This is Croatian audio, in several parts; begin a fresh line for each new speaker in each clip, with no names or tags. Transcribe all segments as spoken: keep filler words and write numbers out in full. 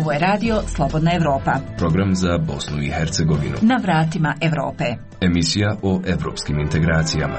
Ovo je radio Slobodna Evropa.
Program za Bosnu i Hercegovinu.
Na vratima Evrope.
Emisija o evropskim integracijama.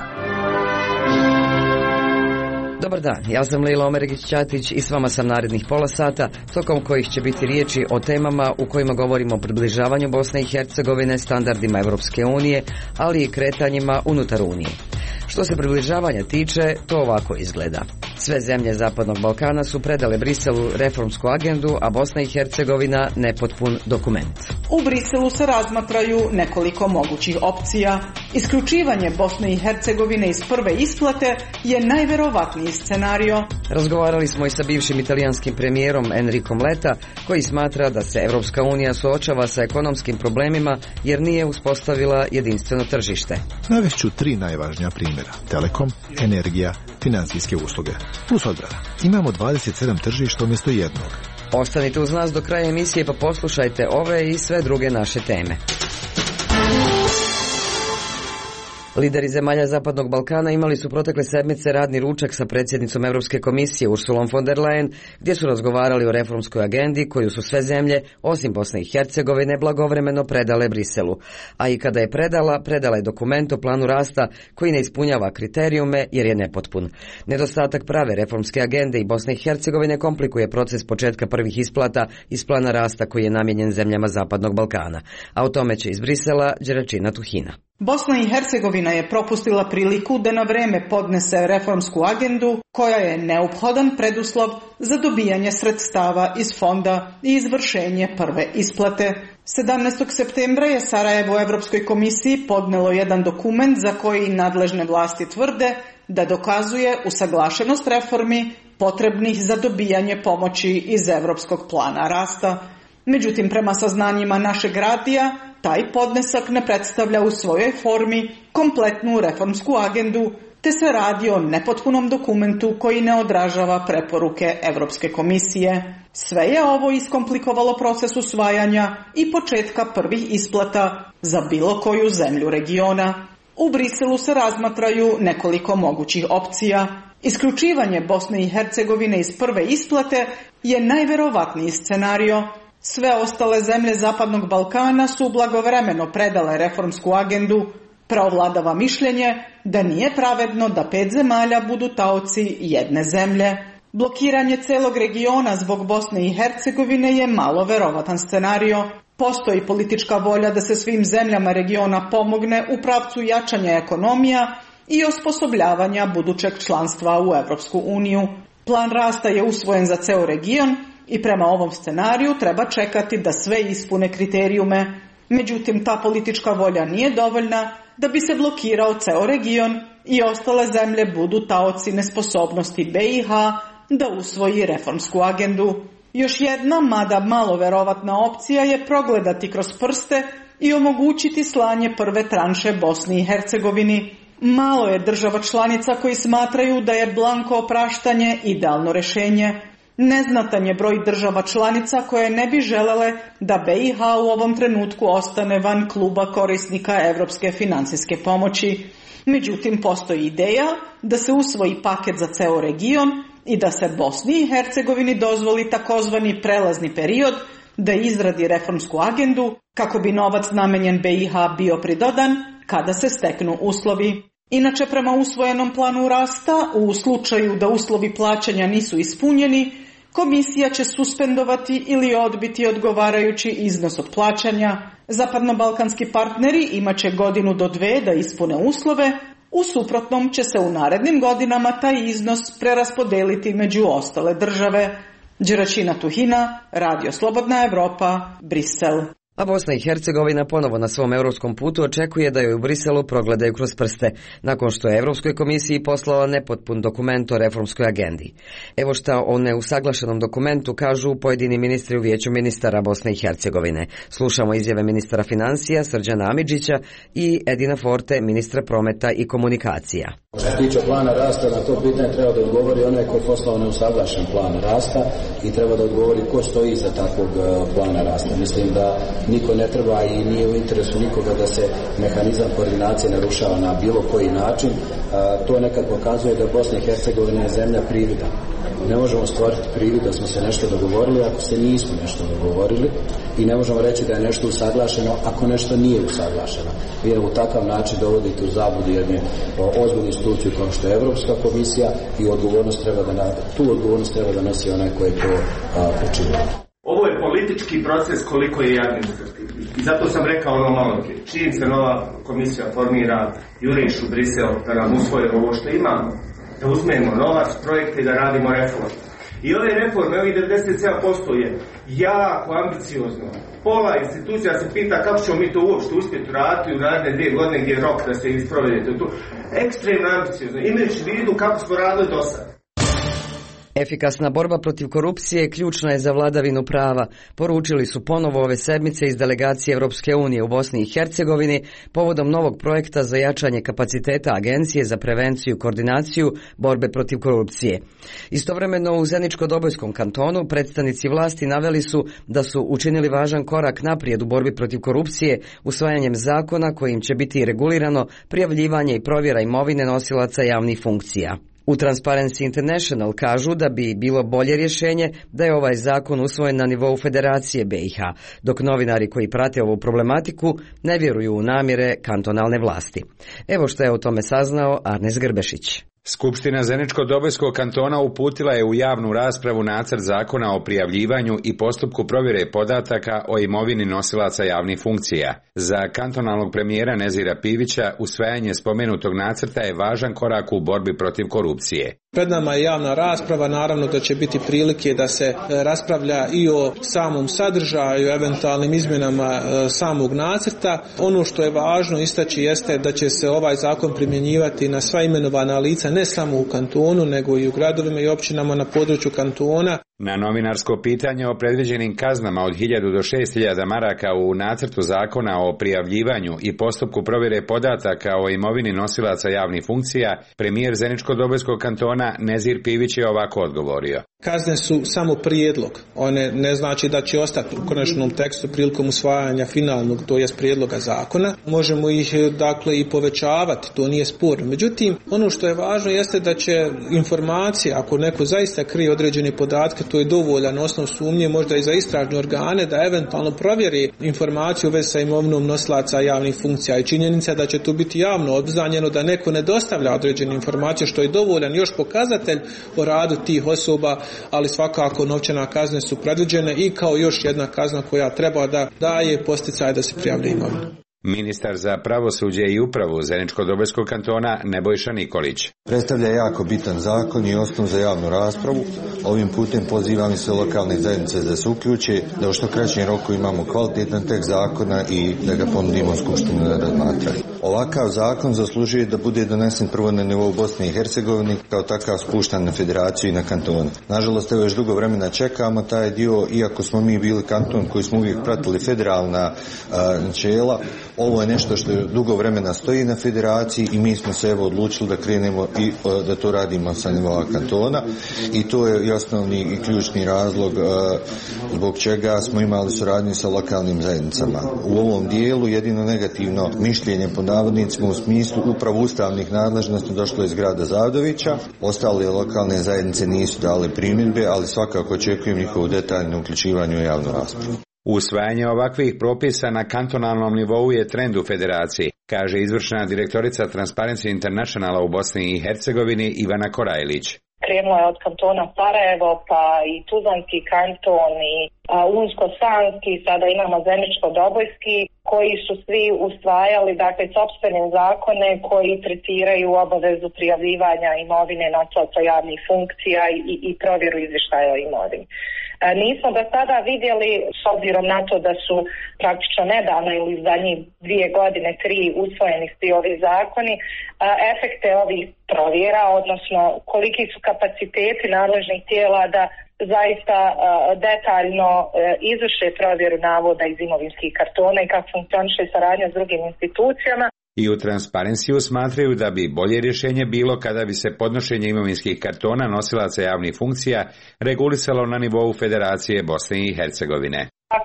Dobar dan, ja sam Lila Omerigić-Ćatić i s vama sam narednih pola sata, tokom kojih će biti riječi o temama u kojima govorimo o približavanju Bosne i Hercegovine standardima Evropske unije, ali i kretanjima unutar Unije. Što se približavanja tiče, to ovako izgleda. Sve zemlje Zapadnog Balkana su predale Briselu reformsku agendu, a Bosna i Hercegovina nepotpun dokument.
U Briselu se razmatraju nekoliko mogućih opcija. Isključivanje Bosne i Hercegovine iz prve isplate je najverovatniji scenario.
Razgovarali smo i sa bivšim italijanskim premijerom Enricom Letta, koji smatra da se Evropska unija suočava sa ekonomskim problemima jer nije uspostavila jedinstveno tržište.
Navešću tri najvažnija primjera. Telekom, energija, financijske usluge. Plus odbrana. Imamo dvadeset sedam tržišta umjesto jednog.
Ostanite uz nas do kraja emisije pa poslušajte ove i sve druge naše teme. Lideri zemalja Zapadnog Balkana imali su protekle sedmice radni ručak sa predsjednicom Europske komisije Ursulom von der Leyen, gdje su razgovarali o reformskoj agendi koju su sve zemlje, osim Bosne i Hercegovine, blagovremeno predale Briselu. A i kada je predala, predala je dokument o planu rasta koji ne ispunjava kriterijume jer je nepotpun. Nedostatak prave reformske agende i Bosne i Hercegovine komplikuje proces početka prvih isplata iz plana rasta koji je namijenjen zemljama Zapadnog Balkana. A o tome će iz Brisela Đeračina Tuhina.
Bosna i Hercegovina je propustila priliku da na vreme podnese reformsku agendu koja je neophodan preduslov za dobijanje sredstava iz fonda i izvršenje prve isplate. sedamnaestog septembra je Sarajevo Evropskoj komisiji podnelo jedan dokument za koji nadležne vlasti tvrde da dokazuje usaglašenost reformi potrebnih za dobijanje pomoći iz Evropskog plana rasta. Međutim, prema saznanjima našeg radija, taj podnesak ne predstavlja u svojoj formi kompletnu reformsku agendu, te se radi o nepotpunom dokumentu koji ne odražava preporuke Evropske komisije. Sve je ovo iskomplikovalo proces usvajanja i početka prvih isplata za bilo koju zemlju regiona. U Briselu se razmatraju nekoliko mogućih opcija. Isključivanje Bosne i Hercegovine iz prve isplate je najverovatniji scenario. Sve ostale zemlje Zapadnog Balkana su blagovremeno predale reformsku agendu. Preovladava mišljenje da nije pravedno da pet zemalja budu taoci jedne zemlje. Blokiranje celog regiona zbog Bosne i Hercegovine je malo verovatan scenario. Postoji politička volja da se svim zemljama regiona pomogne u pravcu jačanja ekonomija i osposobljavanja budućeg članstva u Evropsku uniju. Plan rasta je usvojen za ceo region i prema ovom scenariju treba čekati da sve ispune kriterijume. Međutim, ta politička volja nije dovoljna da bi se blokirao ceo region i ostale zemlje budu taoci nesposobnosti B i H da usvoji reformsku agendu. Još jedna, mada malo verovatna opcija je progledati kroz prste i omogućiti slanje prve tranše Bosni i Hercegovini. Malo je država članica koji smatraju da je blanko opraštanje idealno rješenje. Neznatan je broj država članica koje ne bi želele da B i H u ovom trenutku ostane van kluba korisnika evropske financijske pomoći. Međutim, postoji ideja da se usvoji paket za ceo region i da se Bosni i Hercegovini dozvoli takozvani prelazni period da izradi reformsku agendu kako bi novac namenjen B i H bio pridodan kada se steknu uslovi. Inače, prema usvojenom planu rasta, u slučaju da uslovi plaćanja nisu ispunjeni, komisija će suspendovati ili odbiti odgovarajući iznos od plaćanja. Zapadno-balkanski partneri imat će godinu do dve da ispune uslove, u suprotnom će se u narednim godinama taj iznos preraspodeliti među ostale države. Đeračina Tuhina, Radio Slobodna Evropa, Brisel.
A Bosna i Hercegovina ponovo na svom europskom putu očekuje da joj u Briselu progledaju kroz prste, nakon što je Europskoj komisiji poslala nepotpun dokument o reformskoj agendi. Evo šta o neusaglašenom dokumentu kažu pojedini ministri u Vijeću ministara Bosne i Hercegovine. Slušamo izjave ministra financija Srđana Amidžića i Edina Forte, ministra prometa i komunikacija.
Što se tiče plana rasta, na to pitanje treba da odgovori onaj ko je poslao neusaglašen plan rasta i treba da odgovori ko stoji iza takvog plana rasta. Mislim da niko ne treba i nije u interesu nikoga da se mehanizam koordinacije narušava na bilo koji način. To nekad pokazuje da Bosna i Hercegovina je zemlja privida. Ne možemo stvoriti privid da smo se nešto dogovorili ako se nismo nešto dogovorili i ne možemo reći da je nešto usaglašeno ako nešto nije usaglašeno. Vi u takav način dovodite u zabludu jednu ozbiljnu instituciju kao što je Evropska komisija i odgovornost treba da na, tu odgovornost treba da nosi onaj koji je to učinio.
Ovo je politički proces koliko je i administrativni. I zato sam rekao ono malo prije. Čim se nova komisija formira, juriš u Brisel da nam usvoje ovo što imamo, da uzmemo novac, projekte i da radimo reforme. I ove reforme, ovih devedeset sedam posto je jako ambiciozno. Pola institucija se pita kako ćemo mi to uopšte uspjeti raditi u naredne dvije godine gdje je rok da se isprovedete. To ekstremno ambiciozno, imajući vidu kako smo radili do sad.
Efikasna borba protiv korupcije ključna je za vladavinu prava, poručili su ponovo ove sedmice iz delegacije Europske unije u Bosni i Hercegovini povodom novog projekta za jačanje kapaciteta Agencije za prevenciju i koordinaciju borbe protiv korupcije. Istovremeno u Zeničko-Dobojskom kantonu predstavnici vlasti naveli su da su učinili važan korak naprijed u borbi protiv korupcije usvajanjem zakona kojim će biti regulirano prijavljivanje i provjera imovine nosilaca javnih funkcija. U Transparency International kažu da bi bilo bolje rješenje da je ovaj zakon usvojen na nivou Federacije B i H, dok novinari koji prate ovu problematiku ne vjeruju u namjere kantonalne vlasti. Evo što je o tome saznao Arnes Grbešić.
Skupština Zeničko-Dobojskog kantona uputila je u javnu raspravu nacrt zakona o prijavljivanju i postupku provjere podataka o imovini nosilaca javnih funkcija. Za kantonalnog premijera Nezira Pivića usvajanje spomenutog nacrta je važan korak u borbi protiv korupcije.
Pred nama je javna rasprava, naravno da će biti prilike da se raspravlja i o samom sadržaju, eventualnim izmjenama samog nacrta. Ono što je važno istaći jeste da će se ovaj zakon primjenjivati na sva imenovana lica ne samo u kantonu, nego i u gradovima i općinama na području kantona.
Na novinarsko pitanje o predviđenim kaznama od hiljadu do šest hiljada maraka u nacrtu zakona o prijavljivanju i postupku provjere podataka o imovini nosilaca javnih funkcija, premijer Zeničko-Dobojskog kantona Nezir Pivić je ovako odgovorio.
Kazne su samo prijedlog. One ne znači da će ostati u konačnom tekstu prilikom usvajanja finalnog, to jest prijedloga zakona. Možemo ih dakle i povećavati, to nije sporno. Međutim, ono što je važno jeste da će informacija, ako neko zaista krije određene podatke, to je dovoljan osnov sumnje možda i za istražne organe da eventualno provjeri informaciju u vezi sa imovinom nosilaca javnih funkcija. I činjenica da će tu biti javno obznanjeno da neko ne dostavlja određene informacije, što je dovoljan još pokazatelj o radu tih osoba, ali svakako novčana kazne su predviđene i kao još jedna kazna koja treba da daje podsticaj da se prijavlja imovina.
Ministar za pravosuđe i upravu Zeničko-Dobojskog kantona Nebojša Nikolić.
Predstavlja jako bitan zakon i osnov za javnu raspravu. Ovim putem pozivam se lokalne zajednice da se uključe, da u što kraćem roku imamo kvalitetan tekst zakona i da ga ponudimo Skupštini na razmatranje. Ovakav zakon zaslužuje da bude donesen prvo na nivou Bosne i Hercegovine, kao takav spuštan na federaciju i na kantone. Nažalost, evo još dugo vremena čekamo taj dio, iako smo mi bili kanton koji smo uvijek pratili federalna a, načela. Ovo je nešto što dugo vremena stoji na federaciji i mi smo se evo odlučili da krenemo i da to radimo sa nivoa kantona i to je i osnovni i ključni razlog zbog čega smo imali suradnju sa lokalnim zajednicama. U ovom dijelu jedino negativno mišljenje po navodnicima u smislu upravo ustavnih nadležnosti došlo iz grada Zavdovića. Ostale lokalne zajednice nisu dale primjedbe, ali svakako očekujem njihovo detaljno uključivanje u javnu raspravu.
Usvajanje ovakvih propisa na kantonalnom nivou je trend u federaciji, kaže izvršna direktorica Transparency Internationala u Bosni i Hercegovini Ivana Korajlić.
Krenulo je od kantona Sarajevo, pa i Tuzlanski kanton i Unsko-Sanski, sada imamo Zeničko-Dobojski, koji su svi usvajali dakle sopstvene zakone koji tretiraju obavezu prijavljivanja imovine nosilaca javnih funkcija i, i provjeru izvještaja o imovini. Nismo do sada vidjeli, s obzirom na to da su praktično nedavno ili zadnjih dvije godine, tri usvojeni svi ovi zakoni, efekte ovih provjera, odnosno koliki su kapaciteti nadležnih tijela da zaista detaljno izvrše provjeru navoda iz imovinskih kartona i kako funkcioniše saradnja s drugim institucijama.
I u Transparencyu smatraju da bi bolje rješenje bilo kada bi se podnošenje imovinskih kartona nosilaca javnih funkcija regulisalo na nivou Federacije Bosne i Hercegovine.
Ako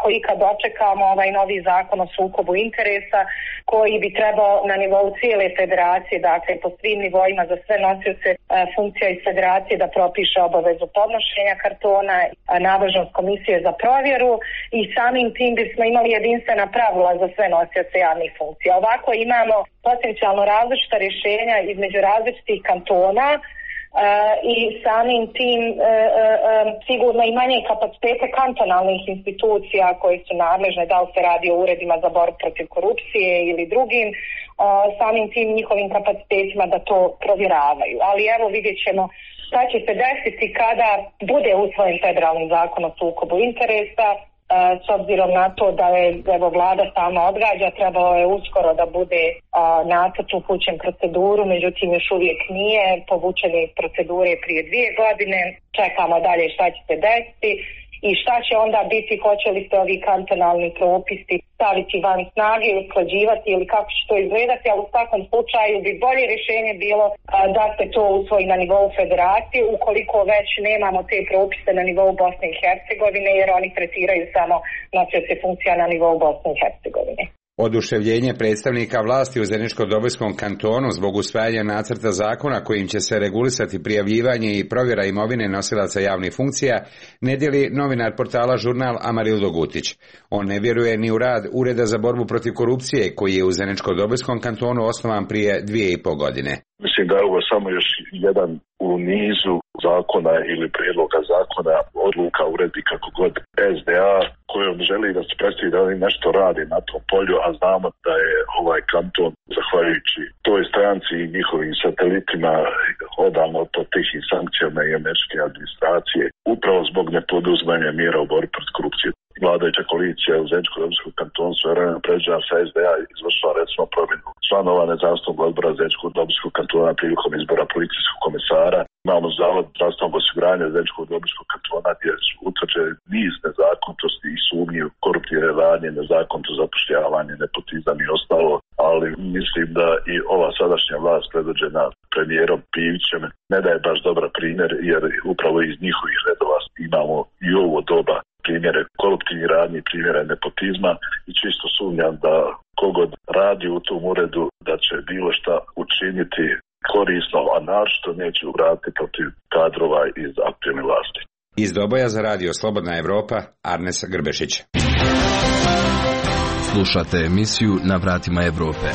i kad dočekamo ovaj novi zakon o sukobu interesa koji bi trebao na nivou cijele federacije, dakle po svim nivoima za sve nosioce funkcija iz federacije da propiše obavezu podnošenja kartona, nadležnost komisije za provjeru i samim tim bismo imali jedinstvena pravila za sve nosioce javnih funkcija. Ovako imamo potencijalno različita rješenja između različitih kantona Uh, i samim tim uh, uh, sigurno i manje kapacitete kantonalnih institucija koje su nadležne, da li se radi o uredima za borbu protiv korupcije ili drugim, uh, samim tim njihovim kapacitetima da to provjeravaju. Ali evo vidjet ćemo šta će se desiti kada bude usvojen federalni zakon o sukobu interesa. S obzirom na to da je evo, vlada sama odgađa, trebalo je uskoro da bude a, nacrt upućen proceduru, međutim još uvijek nije, povučen iz procedure prije dvije godine, čekamo dalje šta će se desiti i šta će onda biti, hoće li se ovi kantonalni propisi staviti van snage, usklađivati ili kako će to izgledati, ali u svakom slučaju bi bolje rješenje bilo a, da se to usvoji na nivou federacije, ukoliko već nemamo te propise na nivou Bosne i Hercegovine, jer oni tretiraju samo nosioce funkcija na nivou Bosne i Hercegovine.
Oduševljenje predstavnika vlasti u Zeničko-Dobojskom kantonu zbog usvajanja nacrta zakona kojim će se regulisati prijavljivanje i provjera imovine nosilaca javnih funkcija ne dijeli novinar portala Žurnal Amarildo Gutić. On ne vjeruje ni u rad Ureda za borbu protiv korupcije koji je u Zeničko-Dobojskom kantonu osnovan prije dvije i pol godine.
Mislim da je ovo samo još jedan u nizu zakona ili prijedloga zakona, odluka, uredbi, kako god, S D A kojom želi da se predstavi da oni nešto radi na tom polju, a znamo da je ovaj kanton, zahvaljujući toj stranci i njihovim satelitima, odavno pod tihim sankcijama i američke administracije, upravo zbog nepoduzmanja mjera u borbi protiv korupcije. Vladajuća koalicija u Zeničko-Dobojskom kantonu su vremena pređena sa S D A izvršila recimo promjenu članova nezavisnog odbora Zeničko-Dobojskog kantona prilikom izbora policijskog komisara. Imamo zavod zdravstvenog osiguranja Zeničko-Dobojskog kantona gdje su utvrđeni niz nezakonitosti i sumnji u koruptivne radnje, nezakonito zapošljavanje, nepotizam i ostalo, ali mislim da i ova sadašnja vlast predvođena premijerom Pivićem ne daje baš dobar primjer, jer upravo iz njihovih redova imamo i ovo doba primjere koruptivnih radnji, primjere nepotizma i čisto sumnjam da kogod radi u tom uredu da će bilo šta učiniti korisno, a naročito neće uraditi protiv kadrova iz aktualne vlasti.
Iz Doboja za radio Slobodna Evropa, Arnes Grbešić.
Slušate emisiju Na vratima Evrope.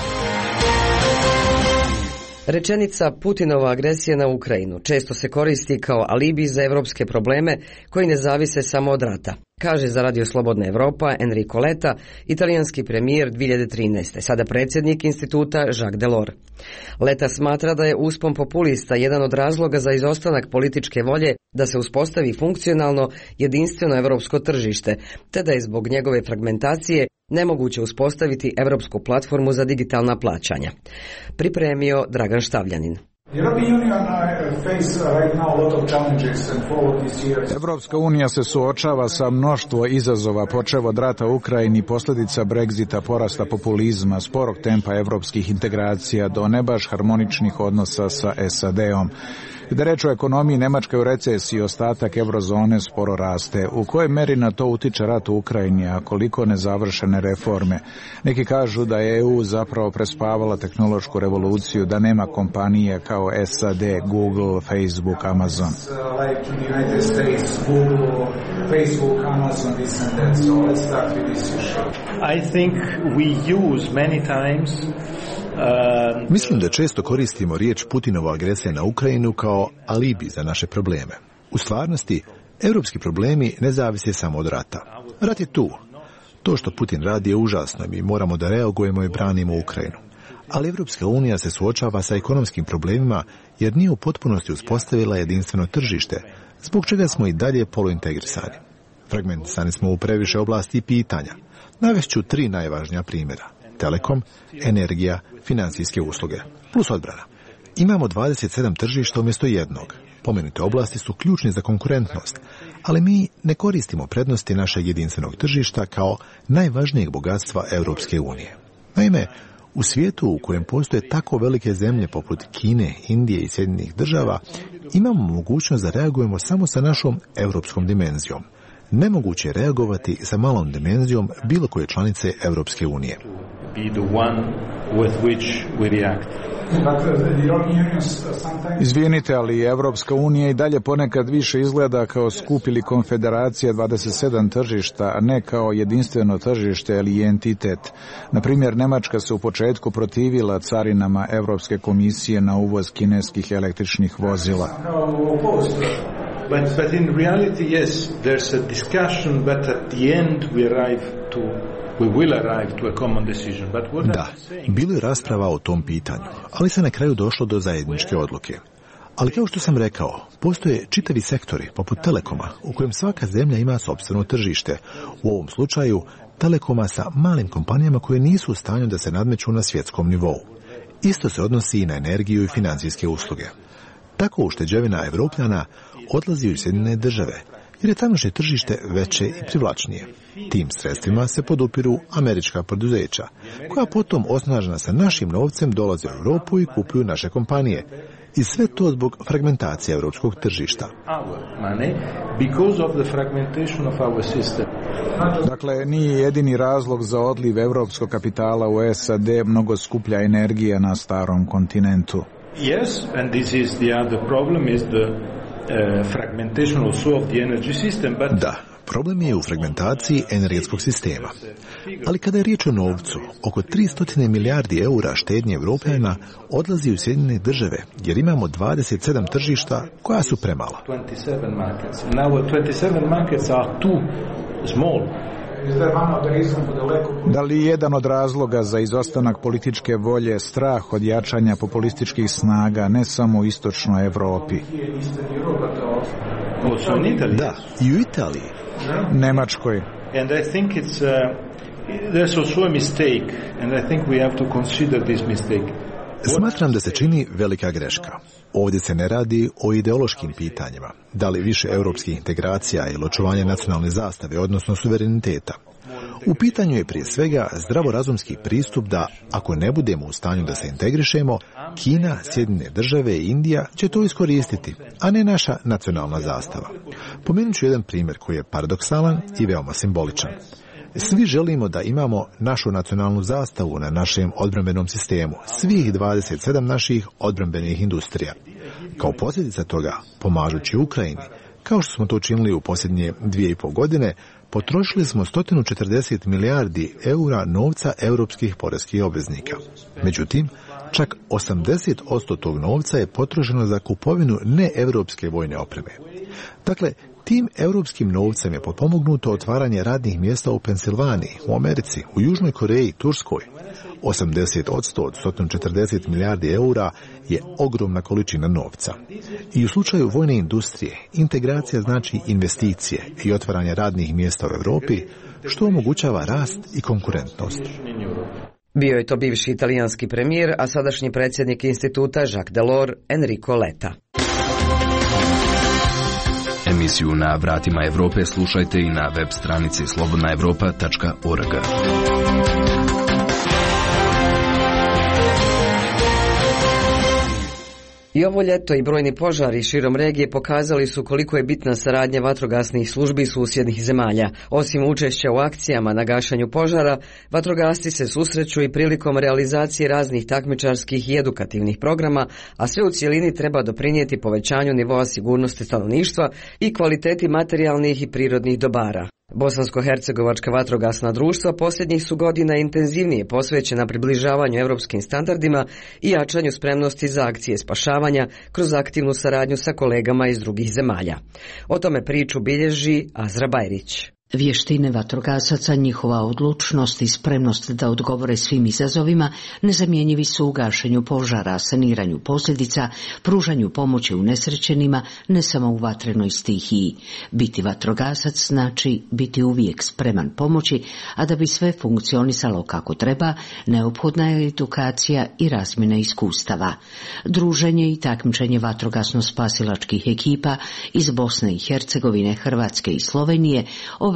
Rečenica Putinova agresija na Ukrajinu često se koristi kao alibi za evropske probleme koji ne zavise samo od rata, kaže za radio Slobodna Evropa Enrico Letta, italijanski premijer dvije hiljade trinaeste, sada predsjednik instituta Jacques Delors. Letta smatra da je uspon populista jedan od razloga za izostanak političke volje da se uspostavi funkcionalno jedinstveno evropsko tržište, te da je zbog njegove fragmentacije nemoguće uspostaviti evropsku platformu za digitalna plaćanja. Pripremio Dragan Štavljanin.
Evropska unija se suočava sa mnoštvo izazova, počev od rata u Ukrajini, posljedica Brexita, porasta populizma, sporog tempa evropskih integracija do ne baš harmoničnih odnosa sa S A D-om. Kada reč o ekonomiji, Nemačka je u recesiji, ostatak eurozone sporo raste. U kojoj meri na to utiče rat u Ukrajini, a koliko nezavršene reforme? Neki kažu da je E U zapravo prespavala tehnološku revoluciju, da nema kompanije kao S A D, Google, Facebook, Amazon.
I think we use many times
Mislim da često koristimo riječ Putinova agresija na Ukrajinu kao alibi za naše probleme. U stvarnosti, europski problemi ne zavise samo od rata. Rat je tu. To što Putin radi je užasno i mi moramo da reagujemo i branimo Ukrajinu. Ali Evropska unija se suočava sa ekonomskim problemima jer nije u potpunosti uspostavila jedinstveno tržište, zbog čega smo i dalje poluintegrisani. Fragmentisani smo u previše oblasti i pitanja. Navešću tri najvažnija primjera. Telekom, energija, financijske usluge, plus odbrana. Imamo dvadeset sedam tržišta umjesto jednog. Pomenute oblasti su ključne za konkurentnost, ali mi ne koristimo prednosti našeg jedinstvenog tržišta kao najvažnijeg bogatstva Europske unije. Naime, u svijetu u kojem postoje tako velike zemlje poput Kine, Indije i Sjedinjenih država, imamo mogućnost da reagujemo samo sa našom europskom dimenzijom. nemoguće je reagovati sa malom dimenzijom bilo koje članice Europske unije.
Izvinite, ali Evropska unija i dalje ponekad više izgleda kao skup ili konfederacija dvadeset sedam tržišta, a ne kao jedinstveno tržište ili entitet. Na primjer, Nemačka se u početku protivila carinama Evropske komisije na uvoz kineskih električnih vozila.
But, but in reality, yes, there's a discussion, but at the end we arrive to We will arrive to a common decision. But what
da, bilo je rasprava o tom pitanju, ali se na kraju došlo do zajedničke odluke. Ali kao što sam rekao, postoje čitavi sektori, poput Telekoma, u kojem svaka zemlja ima sopstveno tržište. U ovom slučaju, Telekoma sa malim kompanijama koje nisu u stanju da se nadmeću na svjetskom nivou. Isto se odnosi i na energiju i financijske usluge. Tako ušteđevina Evropljana odlazi u Sjedinjene Države, jer je tamošnje tržište veće i privlačnije. Tim sredstvima se podupiru američka poduzeća, koja potom osnažena sa našim novcem dolaze u Europu i kupuju naše kompanije. I sve to zbog fragmentacije europskog tržišta.
Dakle, nije jedini razlog za odliv europskog kapitala u S A D mnogo skuplja energija na starom kontinentu.
Yes, and this is the other problem is the uh, fragmentation also of the energy system, but
da, problem je u fragmentaciji energetskog sistema. Ali kada je riječ o novcu, oko tristo milijardi eura štednje Evropljana odlazi u Sjedinjene Države, jer imamo dvadeset sedam tržišta koja su premala.
twenty-seven markets. Now twenty-seven markets are too small.
Da li je jedan od razloga za izostanak političke volje strah od jačanja populističkih snaga ne samo u istočnoj Evropi?
Da, i u Italiji.
Nemačkoj.
And I think it's uh, there's also a mistake and I think we have to consider this mistake.
Smatram da se čini velika greška. Ovdje se ne radi o ideološkim pitanjima, da li više europskih integracija ili očuvanje nacionalne zastave, odnosno suvereniteta. U pitanju je prije svega zdravorazumski pristup da, ako ne budemo u stanju da se integrišemo, Kina, Sjedinjene Države i Indija će to iskoristiti, a ne naša nacionalna zastava. Pomenut ću jedan primjer koji je paradoksalan i veoma simboličan. Svi želimo da imamo našu nacionalnu zastavu na našem odbrambenom sistemu, svih dvadeset sedam naših odbrambenih industrija. Kao posljedica toga, pomažući Ukrajini, kao što smo to učinili u posljednje dvije i pol godine, potrošili smo sto četrdeset milijardi eura novca europskih poreskih obveznika. Međutim, čak osamdeset posto tog novca je potrošeno za kupovinu neevropske vojne opreme. Dakle, tim europskim novcem je potpomognuto otvaranje radnih mjesta u Pensilvaniji, u Americi, u Južnoj Koreji, Turskoj. osamdeset posto od sto četrdeset milijardi eura je ogromna količina novca. I u slučaju vojne industrije, integracija znači investicije i otvaranje radnih mjesta u Europi, što omogućava rast i konkurentnost.
Bio je to bivši italijanski premijer, a sadašnji predsjednik instituta Jacques Delors, Enrico Letta.
Emisiju Na vratima Europe slušajte i na web stranici slobodna europa tačka org.
I ovo ljeto i brojni požari širom regije pokazali su koliko je bitna saradnja vatrogasnih službi susjednih zemalja. Osim učešća u akcijama na gašenju požara, vatrogasci se susreću i prilikom realizacije raznih takmičarskih i edukativnih programa, a sve u cjelini treba doprinijeti povećanju nivoa sigurnosti stanovništva i kvaliteti materijalnih i prirodnih dobara. Bosansko-hercegovačka vatrogasna društva posljednjih su godina intenzivnije posvećena približavanju europskim standardima i jačanju spremnosti za akcije spašavanja kroz aktivnu saradnju sa kolegama iz drugih zemalja. O tome priču bilježi Azra Bajrić.
Vještine vatrogasaca, njihova odlučnost i spremnost da odgovore svim izazovima nezamjenjivi su u gašenju požara, saniranju posljedica, pružanju pomoći unesrećenima, ne samo u vatrenoj stihiji. Biti vatrogasac znači biti uvijek spreman pomoći, a da bi sve funkcionisalo kako treba, neophodna je edukacija i razmjena iskustava. Druženje i takmičenje vatrogasno-spasilačkih ekipa iz Bosne i Hercegovine, Hrvatske i Slovenije ove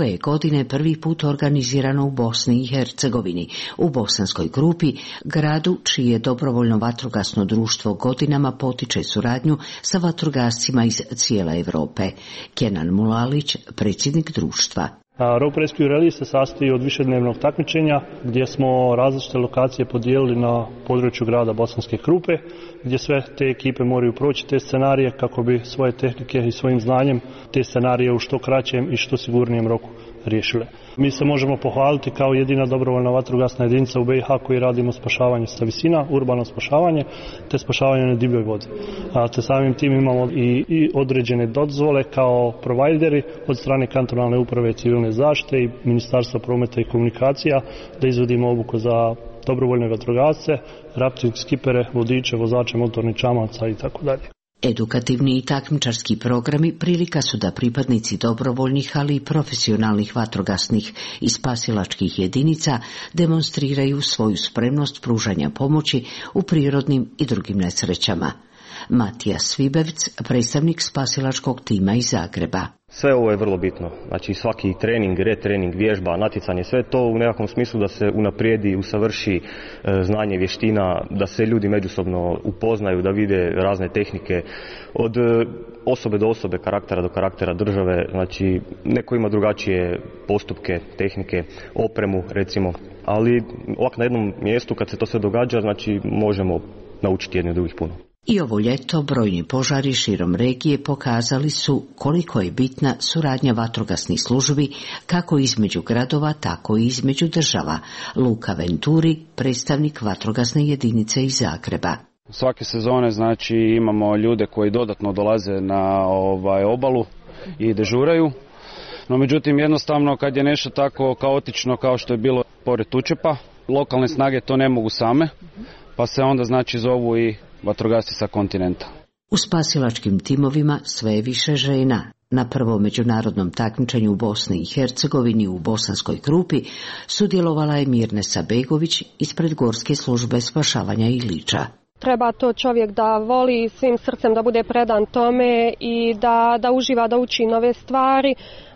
Ove godine prvi put organizirano u Bosni i Hercegovini, u Bosanskoj Grupi, gradu čije dobrovoljno vatrogasno društvo godinama potiče suradnju sa vatrogascima iz cijele Europe. Kenan Mulalić, predsjednik društva.
Rope Rescue Rally se sastoji od višednevnog takmičenja gdje smo različite lokacije podijelili na području grada Bosanske Krupe, gdje sve te ekipe moraju proći te scenarije kako bi svoje tehnike i svojim znanjem te scenarije u što kraćem i što sigurnijem roku riješile. Mi se možemo pohvaliti kao jedina dobrovoljna vatrogasna jedinica u B i H koji radimo spašavanje sa visina, urbano spašavanje, te spašavanje na divljoj vodi. A te samim tim imamo i, i određene dozvole kao provajderi od strane kantonalne uprave civilne zaštite i Ministarstva prometa i komunikacija da izvodimo obuku za dobrovoljne vatrogasce, rapting skipere, vodiče, vozače motornih čamaca i tako dalje.
Edukativni i takmičarski programi prilika su da pripadnici dobrovoljnih, ali i profesionalnih vatrogasnih i spasilačkih jedinica demonstriraju svoju spremnost pružanja pomoći u prirodnim i drugim nesrećama. Matija Svibevc, predstavnik spasilačkog tima iz Zagreba.
Sve ovo je vrlo bitno. Znači svaki trening, retrening, vježba, natjecanje, sve to u nekakvom smislu da se unaprijedi, usavrši e, znanje, vještina, da se ljudi međusobno upoznaju, da vide razne tehnike od e, osobe do osobe, karaktera do karaktera države. Znači neko ima drugačije postupke, tehnike, opremu recimo, ali ovako na jednom mjestu kad se to sve događa, znači možemo naučiti jedni od drugih puno.
I ovo ljeto brojni požari širom regije pokazali su koliko je bitna suradnja vatrogasnih službi kako između gradova, tako i između država. Luka Venturi, predstavnik vatrogasne jedinice iz Zagreba.
Svake sezone znači imamo ljude koji dodatno dolaze na ovaj obalu i dežuraju. No međutim jednostavno kad je nešto tako kaotično kao što je bilo pored Tučepa, lokalne snage to ne mogu same, pa se onda znači zovu i vatrogasci sa kontinenta.
U spasilačkim timovima sve je više žena. Na prvom međunarodnom takmičenju u Bosni i Hercegovini u Bosanskoj Krupi sudjelovala je Mirnesa Begović ispred Gorske službe spašavanja Ilića.
Treba to čovjek da voli svim srcem, da bude predan tome i da, da uživa da uči nove stvari,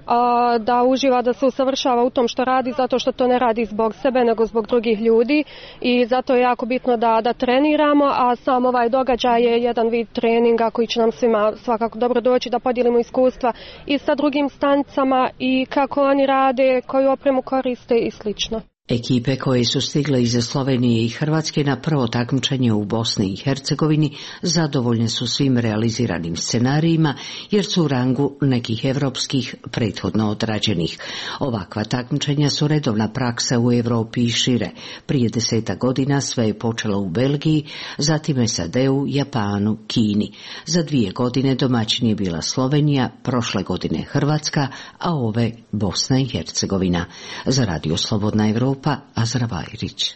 da uživa da se usavršava u tom što radi, zato što to ne radi zbog sebe nego zbog drugih ljudi i zato je jako bitno da, da treniramo, a sam ovaj događaj je jedan vid treninga koji će nam svima svakako dobro doći, da podijelimo iskustva i sa drugim stanicama i kako oni rade, koju opremu koriste i slično.
Ekipe koje su stigle iz Slovenije i Hrvatske na prvo takmičenje u Bosni i Hercegovini zadovoljne su svim realiziranim scenarijima jer su u rangu nekih evropskih prethodno odrađenih. Ovakva takmičenja su redovna praksa u Europi i šire. Prije deseta godina sve je počelo u Belgiji, zatim S A D-u, Japanu, Kini. Za dvije godine domaćin je bila Slovenija, prošle godine Hrvatska, a ove Bosna i Hercegovina. Za Radio Slobodna Evropa, Azra Bajrić.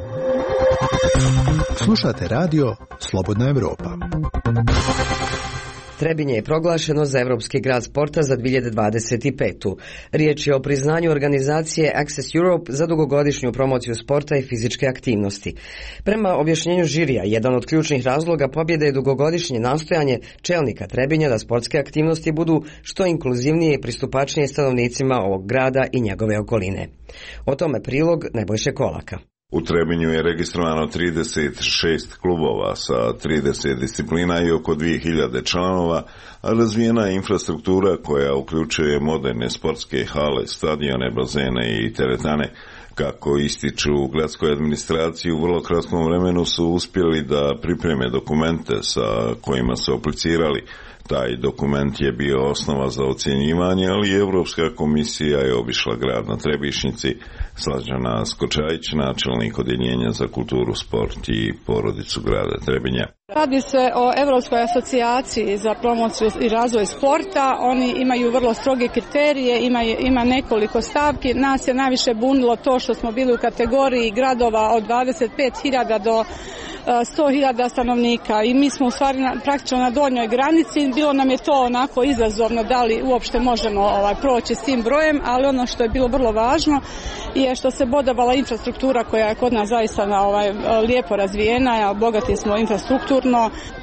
Slušate radio Slobodna Evropa.
Trebinje je proglašeno za Evropski grad sporta za dvije hiljade dvadeset petu. Riječ je o priznanju organizacije Access Europe za dugogodišnju promociju sporta i fizičke aktivnosti. Prema objašnjenju žirija, jedan od ključnih razloga pobjede je dugogodišnje nastojanje čelnika Trebinja da sportske aktivnosti budu što inkluzivnije i pristupačnije stanovnicima ovog grada i njegove okoline. O tome prilog Nebojše Kolaka.
U Trebinju je registrovano trideset šest klubova sa trideset disciplina i oko dvije hiljade članova, a razvijena je infrastruktura koja uključuje moderne sportske hale, stadione, bazene i teretane. Kako ističu u gradskoj administraciji, u vrlo kratkom vremenu su uspjeli da pripreme dokumente sa kojima su aplicirali. Taj dokument je bio osnova za ocjenjivanje, ali Europska komisija je obišla grad na Trebišnjici. Slađana Skočajić, načelnik odjeljenja za kulturu, sport i porodicu grada Trebinja.
Radi se o Europskoj asocijaciji za promociju i razvoj sporta. Oni imaju vrlo stroge kriterije, ima, ima nekoliko stavki. Nas je najviše bunilo to što smo bili u kategoriji gradova od dvadeset pet hiljada do sto hiljada stanovnika i mi smo u stvari na, praktično na donjoj granici. Bilo nam je to onako izazovno da li uopšte možemo ovaj, proći s tim brojem, ali ono što je bilo vrlo važno je što se bodovala infrastruktura koja je kod nas zaista na, ovaj, lijepo razvijena, bogati smo infrastrukturno.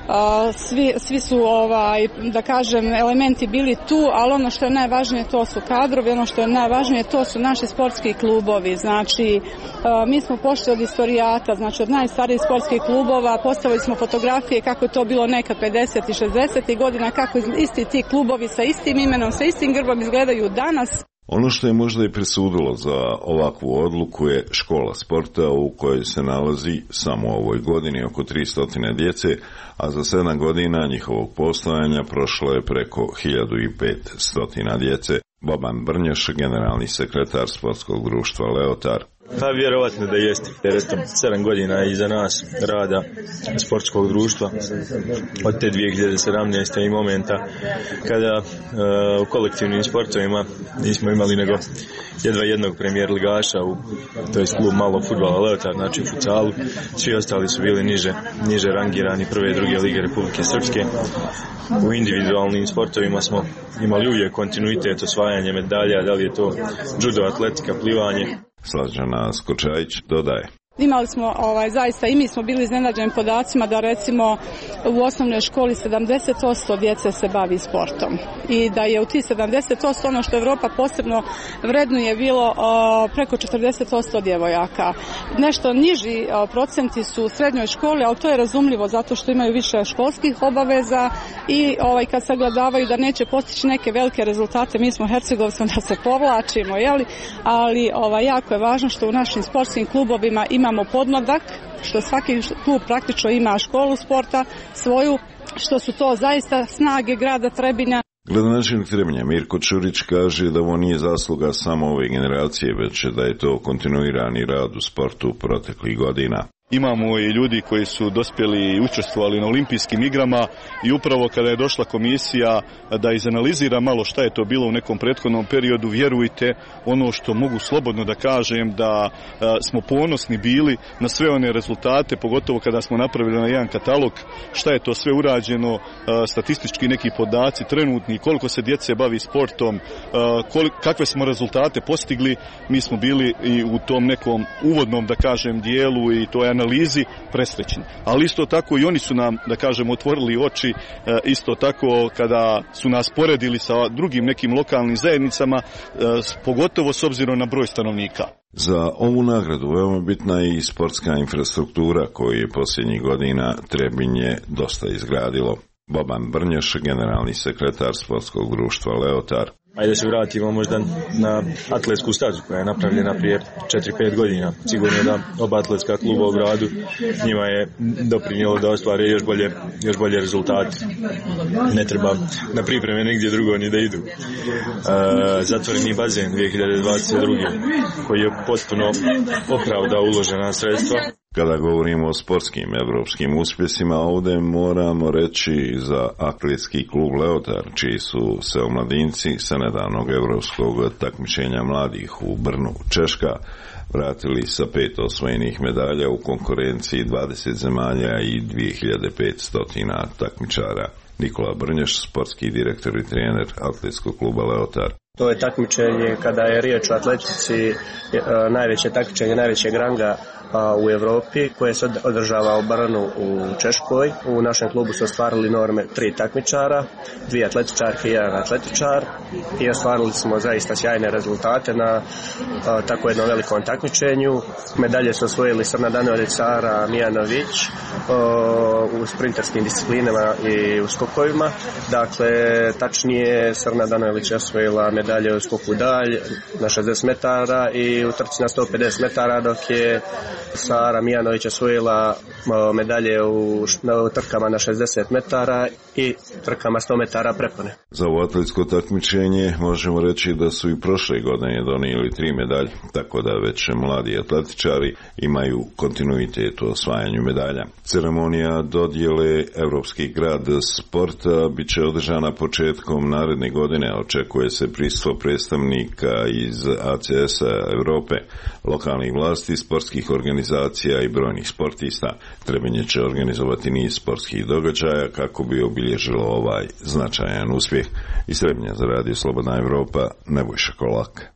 svi, svi su ovaj, da kažem elementi bili tu, ali ono što je najvažnije to su kadrovi, ono što je najvažnije to su naši sportski klubovi. Znači mi smo pošli od istorijata, znači od najstarijih sportskih klubova, postavili smo fotografije kako je to bilo nekad pedeset i šezdeset godina, kako isti ti klubovi sa istim imenom, sa istim grbom izgledaju danas.
Ono što je možda i presudilo za ovakvu odluku je škola sporta u kojoj se nalazi samo u ovoj godini oko tristo djece, a za sedam godina njihovog postojanja prošlo je preko hiljadu petsto djece. Boban Brnjaš, generalni sekretar sportskog društva Leotar.
Pa vjerovatno da jeste, jer eto, sedam godina iza nas rada sportskog društva od te dvije hiljade sedamnaeste. i momenta kada uh, u kolektivnim sportovima nismo imali nego jedva jednog premijer ligaša, u, to je klub malog fudbala Leotar, znači u futsalu, svi ostali su bili niže, niže rangirani prve i druge lige Republike Srpske. U individualnim sportovima smo imali uvijek kontinuitet, osvajanje medalja, da li je to judo, atletika, plivanje.
Slađana Skočajić dodaje.
Imali smo, ovaj, zaista i mi smo bili iznenađeni podacima da recimo u osnovnoj školi sedamdeset posto djece se bavi sportom i da je u tih sedamdeset posto ono što Evropa posebno vrednuje bilo o, preko četrdeset posto djevojaka. Nešto niži o, procenti su u srednjoj školi, ali to je razumljivo zato što imaju više školskih obaveza i ovaj, kad sagledavaju da neće postići neke velike rezultate, mi smo Hercegovci da se povlačimo, jeli? Ali ovaj, jako je važno što u našim sportskim klubovima ima imamo podmladak, što svaki klub praktično ima školu sporta svoju, što su to zaista snage grada Trebinja.
Gradonačelnik Trebinja Mirko Čurić kaže da ovo nije zasluga samo ove generacije, već da je to kontinuirani rad u sportu proteklih godina.
Imamo i ljudi koji su dospjeli i učestvovali na olimpijskim igrama i upravo kada je došla komisija da izanalizira malo šta je to bilo u nekom prethodnom periodu, vjerujte, ono što mogu slobodno da kažem da a, smo ponosni bili na sve one rezultate, pogotovo kada smo napravili na jedan katalog šta je to sve urađeno, a, statistički neki podaci trenutni, koliko se djece bavi sportom, a, koliko, kakve smo rezultate postigli, mi smo bili i u tom nekom uvodnom, da kažem, dijelu i to je analizi presrećni. Ali isto tako i oni su nam, da kažem, otvorili oči, isto tako kada su nas poredili sa drugim nekim lokalnim zajednicama, pogotovo s obzirom na broj stanovnika.
Za ovu nagradu veoma bitna je i sportska infrastruktura koju je posljednjih godina Trebinje dosta izgradilo. Boban Brnjaš, generalni sekretar sportskog društva Leotar.
Ajde da se vratimo možda na atletsku stazu koja je napravljena prije četiri pet godina. Sigurno da oba atletska kluba u gradu njima je doprinijelo da ostvare još bolje, još bolje rezultate. Ne treba na pripreme negdje drugo ni da idu. E, zatvoreni bazen dvije hiljade dvadeset druge koji je potpuno opravdao uložena sredstva.
Kada govorimo o sportskim evropskim uspjesima, ovdje moramo reći za atletski klub Leotar, čiji su se omladinci sa nedavnog evropskog takmičenja mladih u Brnu, Češka, vratili sa pet osvojenih medalja u konkurenciji dvadeset zemalja i dvije hiljade petsto takmičara. Nikola Brnjaš, sportski direktor i trener atletskog kluba Leotar.
To je takmičenje, kada je riječ o atletici, najveće takmičenje, najvećeg ranga u Europi, koje se održava u Brnu u Češkoj. U našem klubu su ostvarili norme tri takmičara, dvije atletičarke i jedan atletičar i ostvarili smo zaista sjajne rezultate na a, tako jednom velikom takmičenju. Medalje su osvojili Srna Danović, Sara Mijanović a, u sprinterskim disciplinama i u skokovima. Dakle, tačnije Srna Danović je osvojila medalje u skoku dalj na šezdeset metara i u trci na sto pedeset metara, dok je Sara Mijanović osvojila medalje u, u trkama na šezdeset metara i trkama sto metara prepone.
Za ovo atletsko takmičenje možemo reći da su i prošle godine donijeli tri medalje, tako da već mladi atletičari imaju kontinuitet u osvajanju medalja. Ceremonija dodjele Evropski grad sporta bit će održana početkom naredne godine. Očekuje se prisustvo predstavnika iz A C S-a Europe, lokalnih vlasti, sportskih organizacija i brojnih sportista. Trebinje će organizovati niz sportskih događaja kako bi obilježilo ovaj značajan uspjeh. Iz Trebinja za Radio Slobodna Evropa, Nebojša Kolak.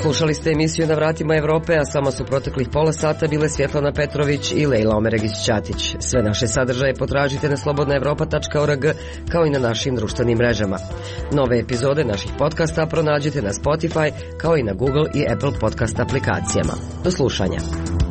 Slušali ste emisiju Na vratima Evrope, a samo su proteklih pola sata bile Svjetlana Petrović i Lejla Omeregić-Ćatić. Sve naše sadržaje potražite na slobodna evropa tačka org kao i na našim društvenim mrežama. Nove epizode naših podcasta pronađite na Spotify kao i na Google i Apple podcast aplikacijama. Do slušanja.